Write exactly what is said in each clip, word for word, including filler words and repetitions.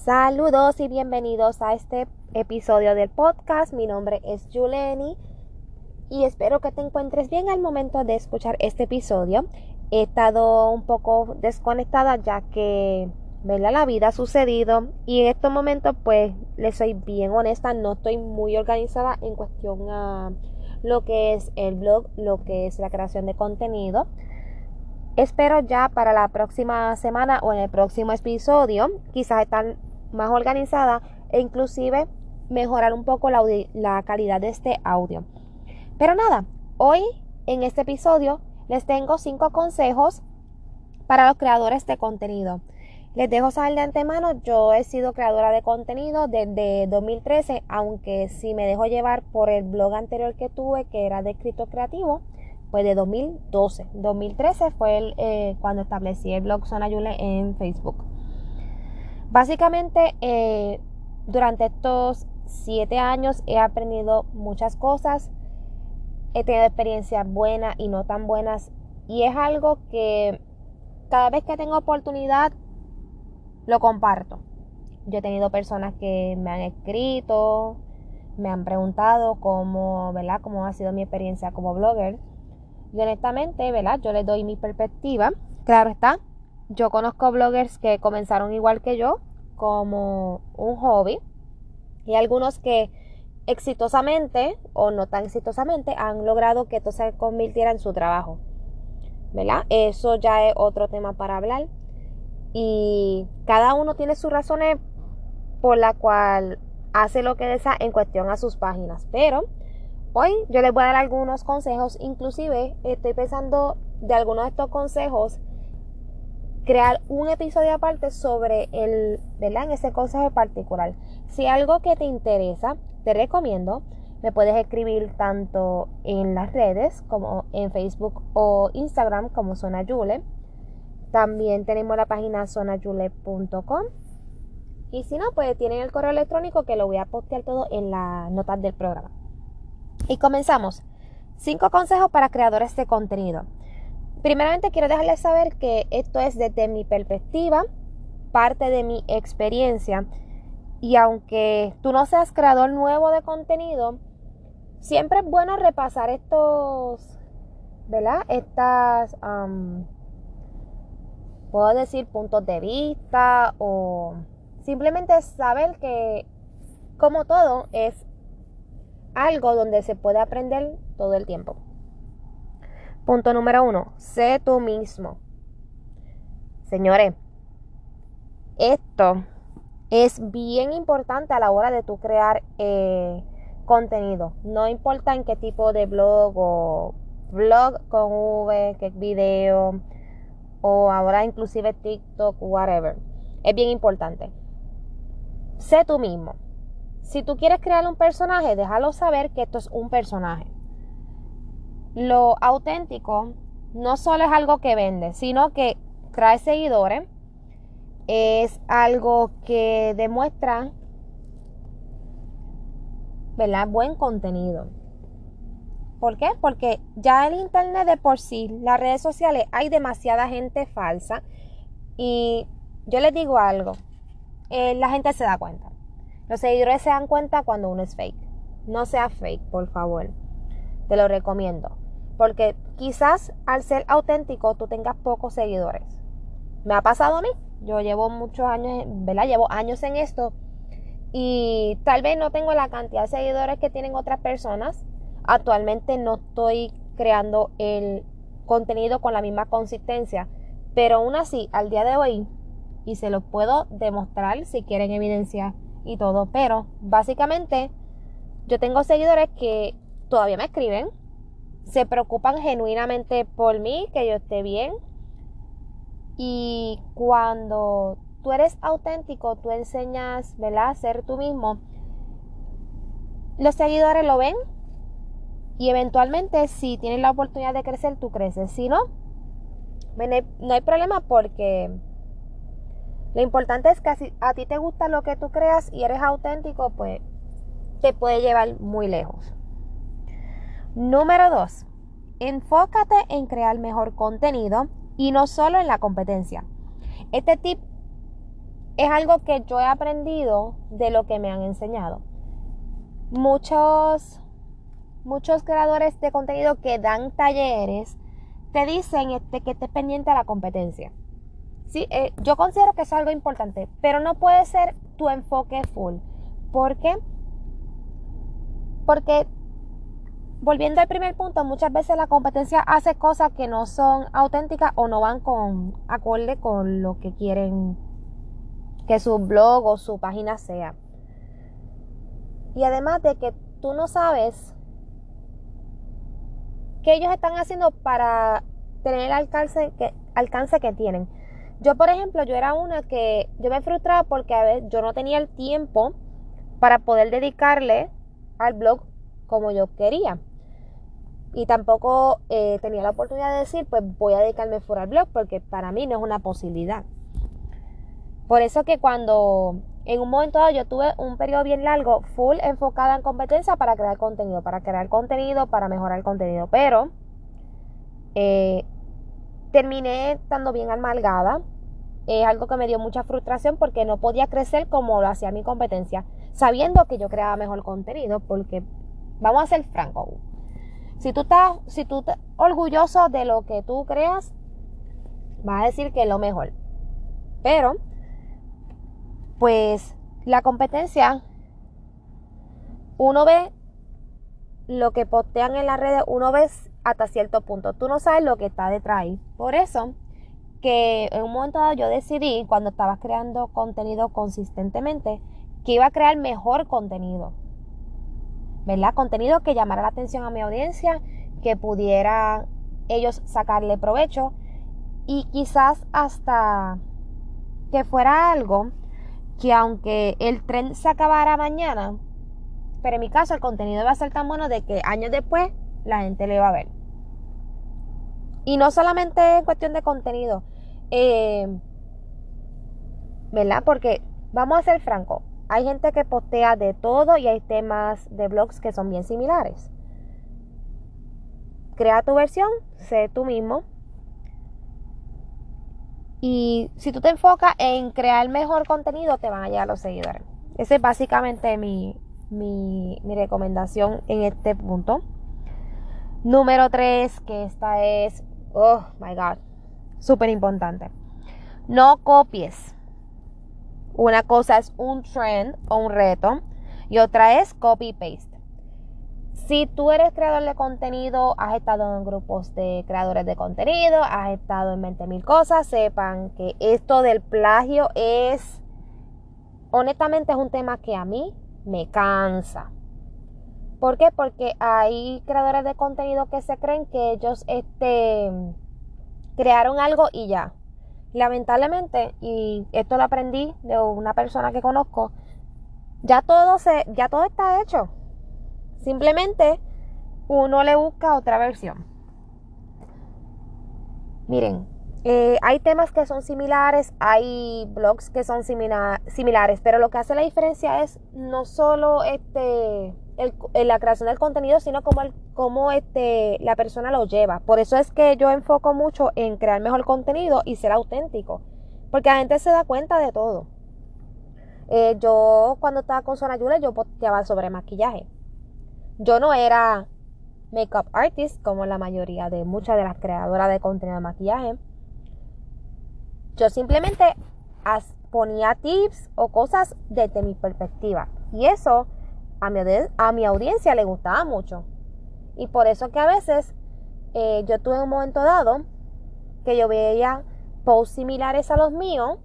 Saludos y bienvenidos a este episodio del podcast. Mi nombre es Yuleni y espero que te encuentres bien al momento de escuchar este episodio. He estado un poco desconectada ya que, ¿verdad? La vida ha sucedido y en estos momentos, pues, les soy bien honesta, no estoy muy organizada en cuestión a lo que es el blog, lo que es la creación de contenido. Espero ya para la próxima semana o en el próximo episodio quizás estar más organizada e inclusive mejorar un poco la, audi- la calidad de este audio. Pero nada, hoy en este episodio les tengo cinco consejos para los creadores de contenido. Les dejo saber de antemano, yo he sido creadora de contenido desde dos mil trece, aunque si me dejo llevar por el blog anterior que tuve, que era de escrito creativo, pues de dos mil doce. dos mil trece fue el, eh, cuando establecí el blog Zona Yule en Facebook. Básicamente, eh, durante estos siete años he aprendido muchas cosas. He tenido experiencias buenas y no tan buenas. Y es algo que cada vez que tengo oportunidad lo comparto. Yo he tenido personas que me han escrito, me han preguntado cómo, ¿verdad? Cómo ha sido mi experiencia como blogger. Y honestamente, ¿verdad? Yo les doy mi perspectiva. Claro está, yo conozco bloggers que comenzaron igual que yo, como un hobby. Y algunos que exitosamente o no tan exitosamente han logrado que esto se convirtiera en su trabajo, ¿verdad? Eso ya es otro tema para hablar. Y cada uno tiene sus razones por la cual hace lo que desea en cuestión a sus páginas. Pero hoy yo les voy a dar algunos consejos. Inclusive estoy pensando de algunos de estos consejos crear un episodio aparte sobre el, ¿verdad? En ese consejo en particular. Si algo que te interesa, te recomiendo, me puedes escribir tanto en las redes como en Facebook o Instagram como Zona Yule. También tenemos la página zona yule punto com. Y si no, pues tienen el correo electrónico que lo voy a postear todo en las notas del programa. Y comenzamos. Cinco consejos para creadores de contenido. Primeramente quiero dejarles saber que esto es desde mi perspectiva, parte de mi experiencia. Y aunque tú no seas creador nuevo de contenido, siempre es bueno repasar estos, ¿verdad? Estas, um, puedo decir, puntos de vista o simplemente saber que, como todo, es algo donde se puede aprender todo el tiempo. Punto número uno, sé tú mismo. Señores, esto es bien importante a la hora de tú crear eh, contenido. No importa en qué tipo de blog o blog con V, qué video o ahora inclusive TikTok, whatever. Es bien importante. Sé tú mismo. Si tú quieres crear un personaje, déjalo saber que esto es un personaje. Lo auténtico no solo es algo que vende, sino que trae seguidores. Es algo que demuestra, ¿verdad? Buen contenido. ¿Por qué? Porque ya en internet de por sí, las redes sociales, hay demasiada gente falsa. Y yo les digo algo, eh, la gente se da cuenta. Los seguidores se dan cuenta cuando uno es fake. No sea fake, por favor. Te lo recomiendo. Porque quizás al ser auténtico tú tengas pocos seguidores. Me ha pasado a mí. Yo llevo muchos años, ¿verdad? Llevo años en esto. Y tal vez no tengo la cantidad de seguidores que tienen otras personas. Actualmente no estoy creando el contenido con la misma consistencia. Pero aún así, al día de hoy, y se lo puedo demostrar si quieren evidencia y todo. Pero básicamente yo tengo seguidores que todavía me escriben. Se preocupan genuinamente por mí, que yo esté bien. Y cuando tú eres auténtico, tú enseñas, ¿verdad?, a ser tú mismo. Los seguidores lo ven y eventualmente si tienes la oportunidad de crecer, tú creces. Si no, no hay problema porque lo importante es que si a ti te gusta lo que tú creas y eres auténtico, pues te puede llevar muy lejos. Número dos. Enfócate en crear mejor contenido y no solo en la competencia. Este tip es algo que yo he aprendido de lo que me han enseñado. Muchos, muchos creadores de contenido que dan talleres te dicen este, que estés pendiente a la competencia. Sí, eh, yo considero que es algo importante, pero no puede ser tu enfoque full. ¿Por qué? Porque, volviendo al primer punto, muchas veces la competencia hace cosas que no son auténticas o no van con acorde con lo que quieren que su blog o su página sea. Y además de que tú no sabes qué ellos están haciendo para tener el alcance que, alcance que tienen. Yo, por ejemplo, yo era una que yo me frustraba porque a veces yo no tenía el tiempo para poder dedicarle al blog como yo quería. Y tampoco eh, tenía la oportunidad de decir, pues voy a dedicarme fuera al blog, porque para mí no es una posibilidad. Por eso que cuando en un momento dado yo tuve un periodo bien largo, full enfocada en competencia para crear contenido, para crear contenido, para mejorar el contenido. Pero eh, terminé estando bien amargada. Es algo que me dio mucha frustración porque no podía crecer como lo hacía mi competencia, sabiendo que yo creaba mejor contenido. Porque, vamos a ser francos, si tú estás, si tú estás orgulloso de lo que tú creas, vas a decir que es lo mejor. Pero, pues, la competencia, uno ve lo que postean en las redes, uno ve hasta cierto punto. Tú no sabes lo que está detrás ahí. Por eso que en un momento dado yo decidí, cuando estaba creando contenido consistentemente, que iba a crear mejor contenido, ¿verdad? Contenido que llamara la atención a mi audiencia, que pudiera ellos sacarle provecho y quizás hasta que fuera algo que, aunque el tren se acabara mañana, pero en mi caso el contenido iba a ser tan bueno de que años después la gente lo iba a ver. Y no solamente en cuestión de contenido, eh, ¿verdad? Porque vamos a ser francos, hay gente que postea de todo y hay temas de blogs que son bien similares. Crea tu versión, sé tú mismo. Y si tú te enfocas en crear mejor contenido, te van a llegar los seguidores. Esa es básicamente mi, mi, mi recomendación en este punto. Número tres, que esta es, oh my God, súper importante. No copies. Una cosa es un trend o un reto y otra es copy-paste. Si tú eres creador de contenido, has estado en grupos de creadores de contenido, has estado en veinte mil cosas, sepan que esto del plagio es, honestamente, es un tema que a mí me cansa. ¿Por qué? Porque hay creadores de contenido que se creen que ellos este, crearon algo y ya. Lamentablemente, y esto lo aprendí de una persona que conozco, ya todo, se, ya todo está hecho. Simplemente uno le busca otra versión. Miren, eh, hay temas que son similares, hay blogs que son simila- similares, pero lo que hace la diferencia es no solo este, el, el, la creación del contenido, sino cómo, el, cómo este, la persona lo lleva. Por eso es que yo enfoco mucho en crear mejor contenido y ser auténtico, porque la gente se da cuenta de todo. Eh, yo cuando estaba con Zona Yule, yo posteaba sobre maquillaje. Yo no era makeup artist como la mayoría de muchas de las creadoras de contenido de maquillaje. Yo simplemente ponía tips o cosas desde mi perspectiva. Y eso a mi, a mi audiencia le gustaba mucho. Y por eso que a veces eh, yo tuve un momento dado que yo veía posts similares a los míos.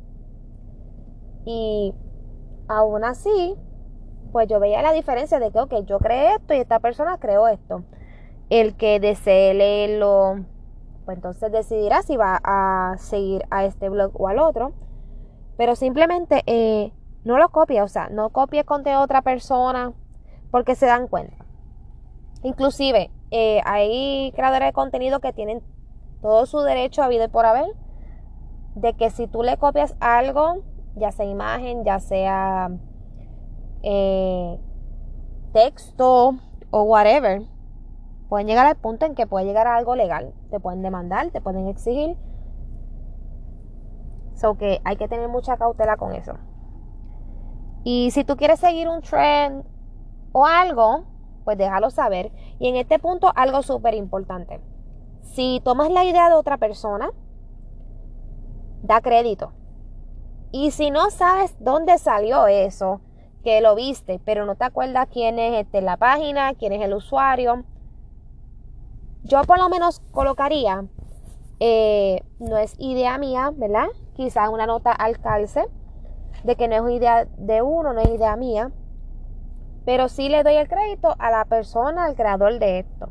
Y aún así, pues yo veía la diferencia de que, ok, yo creé esto y esta persona creó esto. El que desee leerlo, pues entonces decidirá si va a seguir a este blog o al otro. Pero simplemente eh, no lo copie, o sea, no copie contenido de otra persona porque se dan cuenta. Inclusive, eh, hay creadores de contenido que tienen todo su derecho a vida y por haber, de que si tú le copias algo, ya sea imagen, ya sea eh, texto o whatever, pueden llegar al punto en que puede llegar a algo legal. Te pueden demandar, te pueden exigir. So que hay que tener mucha cautela con eso. Y si tú quieres seguir un trend o algo, pues déjalo saber. Y en este punto, algo súper importante. Si tomas la idea de otra persona, da crédito. Y si no sabes dónde salió eso, que lo viste, pero no te acuerdas quién es este, la página, quién es el usuario, yo por lo menos colocaría, eh, no es idea mía, ¿verdad? Quizás una nota al calce de que no es idea de uno, no es idea mía, pero sí le doy el crédito a la persona, al creador de esto.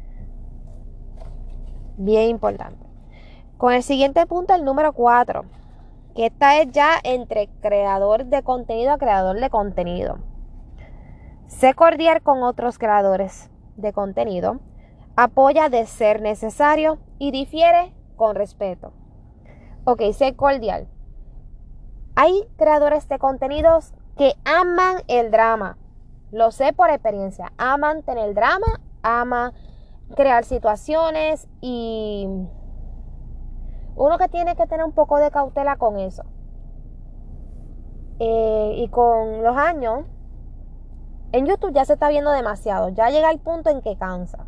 Bien importante. Con el siguiente punto, el número cuatro, que esta es ya entre creador de contenido a creador de contenido. Sé cordial con otros creadores de contenido, apoya de ser necesario y difiere con respeto. Ok, sé cordial. Hay creadores de contenidos que aman el drama. Lo sé por experiencia. Aman tener drama, aman crear situaciones y uno que tiene que tener un poco de cautela con eso. Eh, y con los años, en YouTube ya se está viendo demasiado. Ya llega el punto en que cansa.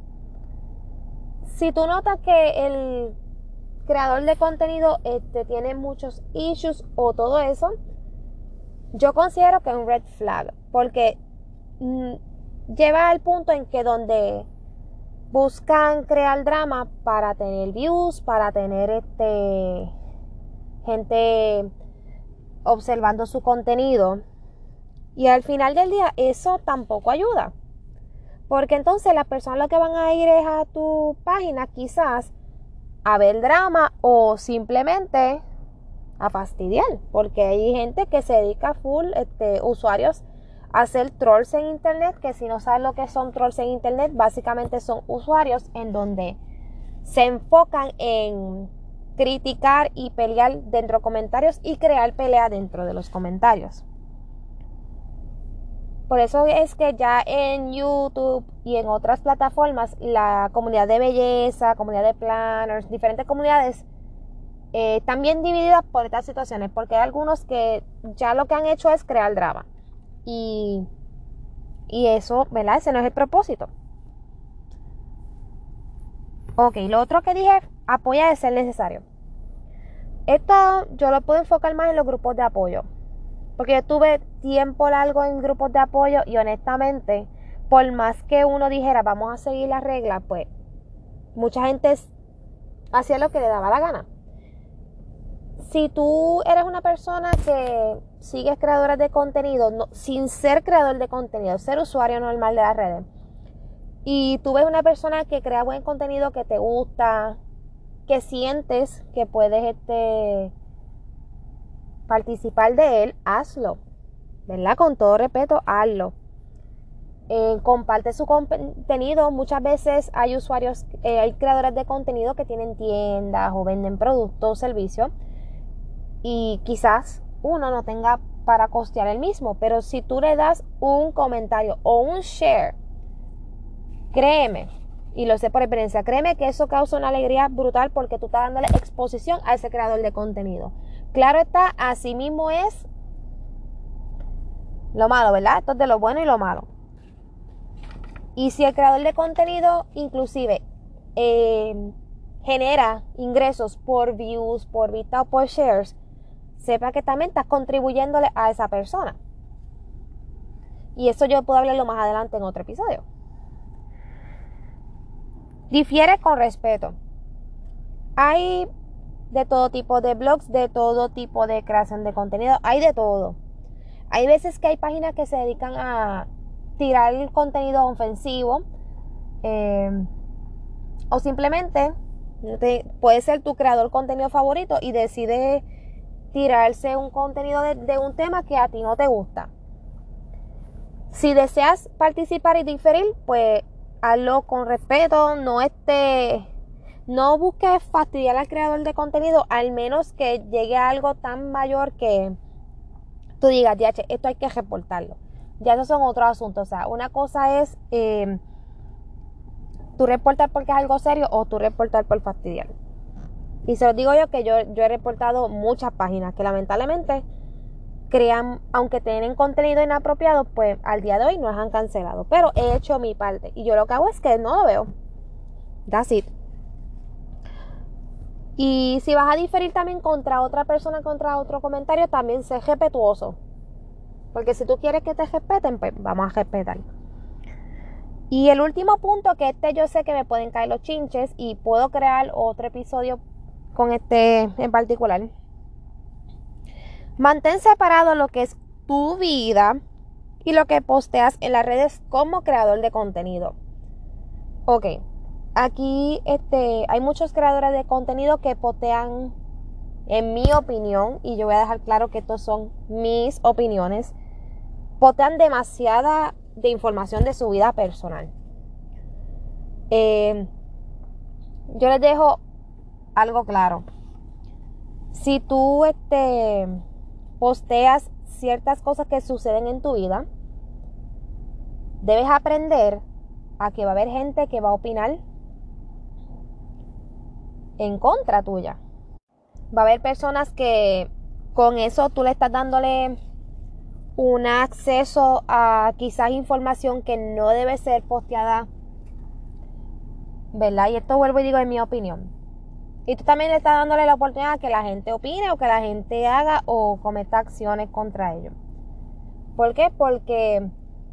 Si tú notas que el creador de contenido este, tiene muchos issues o todo eso, yo considero que es un red flag. Porque mmm, lleva al punto en que donde buscan crear drama para tener views, para tener este gente observando su contenido. Y al final del día eso tampoco ayuda. Porque entonces las personas lo que van a ir es a tu página quizás a ver drama o simplemente a fastidiar. Porque hay gente que se dedica full, este, usuarios, a hacer trolls en internet, que si no sabes lo que son trolls en internet, básicamente son usuarios en donde se enfocan en criticar y pelear dentro de comentarios y crear pelea dentro de los comentarios. Por eso es que ya en YouTube y en otras plataformas, la comunidad de belleza, comunidad de planners, diferentes comunidades, eh, están bien divididas por estas situaciones, porque hay algunos que ya lo que han hecho es crear drama. Y, y eso, ¿verdad? Ese no es el propósito. Ok, lo otro que dije, apoya de ser necesario. Esto yo lo puedo enfocar más en los grupos de apoyo. Porque yo tuve tiempo largo en grupos de apoyo y honestamente, por más que uno dijera vamos a seguir las reglas, pues mucha gente hacía lo que le daba la gana. Si tú eres una persona que sigues creadores de contenido, no, sin ser creador de contenido, ser usuario normal de las redes, y tú ves una persona que crea buen contenido, que te gusta, que sientes que puedes este, participar de él, hazlo, ¿verdad? Con todo respeto, hazlo. Eh, comparte su contenido. Muchas veces hay usuarios, eh, hay creadores de contenido que tienen tiendas o venden productos o servicios y quizás uno no tenga para costear el mismo, pero si tú le das un comentario o un share, créeme, y lo sé por experiencia, créeme que eso causa una alegría brutal porque tú estás dándole exposición a ese creador de contenido. Claro está, así mismo es lo malo, ¿verdad? Esto es de lo bueno y lo malo. Y si el creador de contenido inclusive eh, genera ingresos por views, por vistas o por shares, sepa que también estás contribuyéndole a esa persona. Y eso yo puedo hablarlo más adelante en otro episodio. Difiere con respeto. Hay de todo tipo de blogs, de todo tipo de creación de contenido, hay de todo. Hay veces que hay páginas que se dedican a tirar el contenido ofensivo eh, o simplemente te, puede ser tu creador contenido favorito y decide tirarse un contenido de, de un tema que a ti no te gusta. Si deseas participar y diferir, pues hazlo con respeto, no esté, no busques fastidiar al creador de contenido, al menos que llegue a algo tan mayor que tú digas, ya, che, esto hay que reportarlo. Ya esos son otros asuntos. O sea, una cosa es eh, tú reportar porque es algo serio o tú reportar por fastidiar. Y se los digo yo que yo, yo he reportado muchas páginas que lamentablemente crean, aunque tienen contenido inapropiado, pues al día de hoy no las han cancelado. Pero he hecho mi parte. Y yo lo que hago es que no lo veo. That's it. Y si vas a diferir también contra otra persona, contra otro comentario, también sé respetuoso. Porque si tú quieres que te respeten, pues vamos a respetar. Y el último punto, que este yo sé que me pueden caer los chinches y puedo crear otro episodio con este en particular. Mantén separado lo que es tu vida y lo que posteas en las redes como creador de contenido. Ok, aquí este, hay muchos creadores de contenido que postean, en mi opinión, y yo voy a dejar claro que estos son mis opiniones, postean demasiada de información de su vida personal. Eh, yo les dejo algo claro. Si tú este, posteas ciertas cosas que suceden en tu vida, debes aprender a que va a haber gente que va a opinar en contra tuya. Va a haber personas que con eso tú le estás dándole un acceso a quizás información que no debe ser posteada, ¿verdad? Y esto vuelvo y digo en mi opinión. Y tú también le estás dándole la oportunidad a que la gente opine o que la gente haga o cometa acciones contra ellos. ¿Por qué? Porque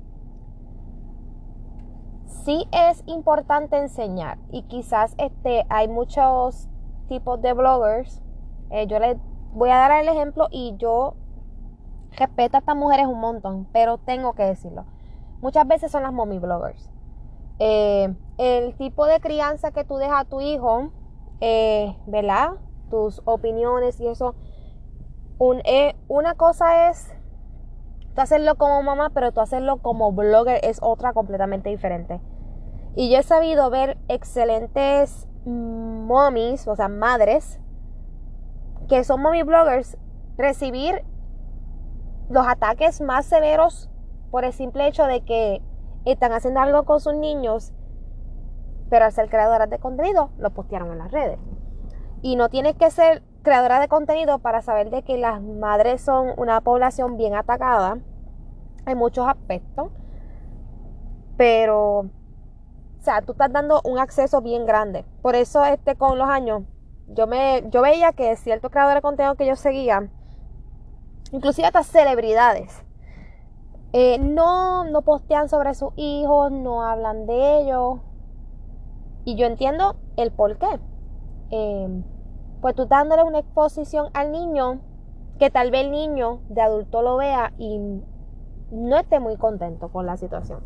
sí es importante enseñar. Y quizás este, hay muchos tipos de bloggers. Eh, yo les voy a dar el ejemplo y yo respeto a estas mujeres un montón, pero tengo que decirlo. Muchas veces son las mommy bloggers. Eh, el tipo de crianza que tú dejas a tu hijo, eh, ¿verdad? Tus opiniones y eso. Un, eh, una cosa es tú hacerlo como mamá, pero tú hacerlo como blogger es otra completamente diferente. Y yo he sabido ver excelentes mommies, o sea, madres, que son mommy bloggers, recibir los ataques más severos por el simple hecho de que están haciendo algo con sus niños, pero al ser creadoras de contenido, lo postearon en las redes. Y no tienes que ser creadora de contenido para saber de que las madres son una población bien atacada en muchos aspectos. Pero, o sea, tú estás dando un acceso bien grande. Por eso este con los años, yo me yo veía que ciertos creadores de contenido que yo seguía, inclusive hasta celebridades, eh, no, no postean sobre sus hijos, no hablan de ellos. Y yo entiendo el por qué. Eh, pues tú estás dándole una exposición al niño que tal vez el niño de adulto lo vea y no esté muy contento con la situación.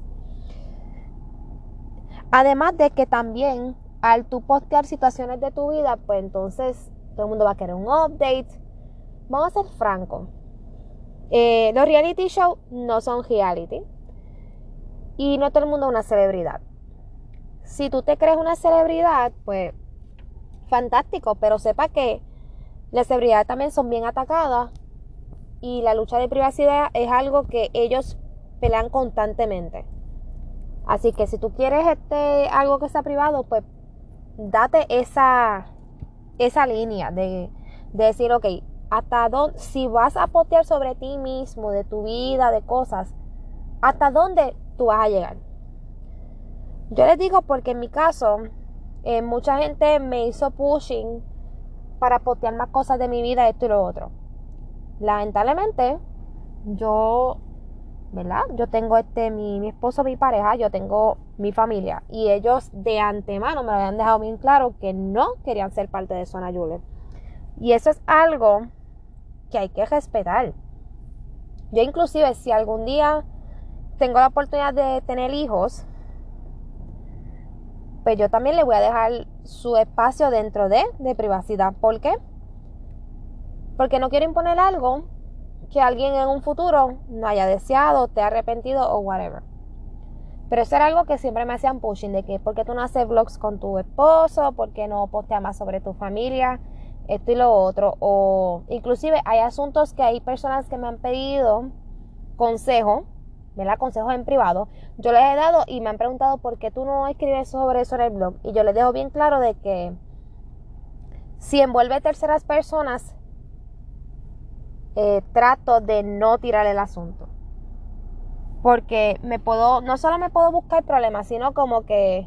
Además de que también al tú postear situaciones de tu vida, pues entonces todo el mundo va a querer un update. Vamos a ser francos. Eh, los reality shows no son reality. Y no todo el mundo es una celebridad. Si tú te crees una celebridad, pues fantástico, pero sepa que las celebridades también son bien atacadas y la lucha de privacidad es algo que ellos pelean constantemente. Así que si tú quieres este algo que sea privado, pues date esa esa línea de, de decir, ok, hasta dónde, si vas a postear sobre ti mismo, de tu vida, de cosas, hasta dónde tú vas a llegar. Yo les digo porque en mi caso, eh, mucha gente me hizo pushing para postear más cosas de mi vida, esto y lo otro. Lamentablemente, yo, ¿verdad? Yo tengo este, mi, mi esposo, mi pareja, yo tengo mi familia. Y ellos de antemano me lo habían dejado bien claro que no querían ser parte de Zona Yule. Y eso es algo que hay que respetar. Yo inclusive, si algún día tengo la oportunidad de tener hijos, pues yo también le voy a dejar su espacio dentro de, de privacidad. ¿Por qué? Porque no quiero imponer algo que alguien en un futuro no haya deseado, te ha arrepentido o whatever. Pero eso era algo que siempre me hacían pushing, de que ¿por qué tú no haces vlogs con tu esposo? ¿Por qué no posteas más sobre tu familia? Esto y lo otro. O inclusive hay asuntos que hay personas que me han pedido consejo, ¿verdad? Consejos en privado. Yo les he dado y me han preguntado ¿por qué tú no escribes sobre eso en el blog? Y yo les dejo bien claro de que si envuelve terceras personas, eh, trato de no tirar el asunto. Porque me puedo, no solo me puedo buscar problemas, sino como que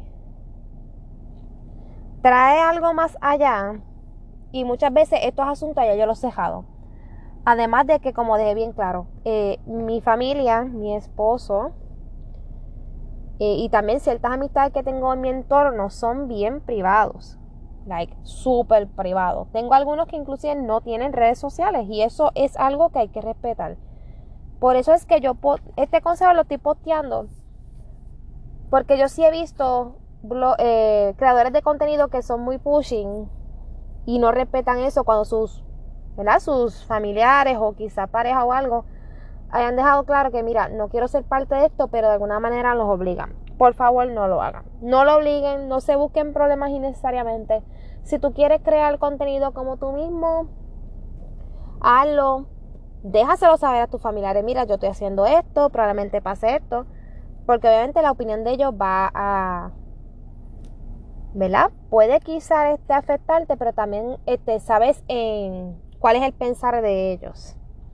trae algo más allá. Y muchas veces estos asuntos ya yo los he dejado. Además de que, como dejé bien claro, eh, mi familia, mi esposo eh, y también ciertas amistades que tengo en mi entorno son bien privados. Like, súper privados. Tengo algunos que inclusive no tienen redes sociales y eso es algo que hay que respetar. Por eso es que yo, este consejo lo estoy posteando, porque yo sí he visto blog, eh, creadores de contenido que son muy pushing y no respetan eso cuando sus, ¿verdad? Sus familiares o quizá pareja o algo hayan dejado claro que mira, no quiero ser parte de esto, pero de alguna manera los obligan. Por favor, no lo hagan. No lo obliguen, no se busquen problemas innecesariamente. Si tú quieres crear contenido como tú mismo, hazlo. Déjaselo saber a tus familiares, mira, yo estoy haciendo esto, probablemente pase esto, porque obviamente la opinión de ellos va a, ¿verdad? Puede quizás este, afectarte, pero también este, sabes en cuál es el pensar de ellos.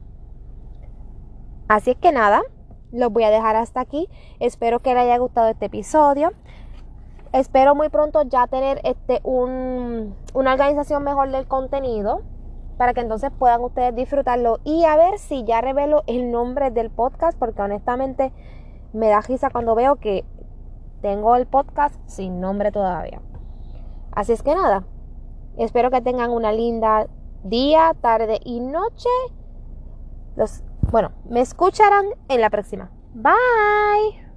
Así es que nada, los voy a dejar hasta aquí. Espero que les haya gustado este episodio. Espero muy pronto ya tener este, un, una organización mejor del contenido, para que entonces puedan ustedes disfrutarlo y a ver si ya revelo el nombre del podcast, porque honestamente me da risa cuando veo que tengo el podcast sin nombre todavía. Así es que nada, espero que tengan una linda día, tarde y noche. Los, bueno, me escucharán en la próxima. Bye.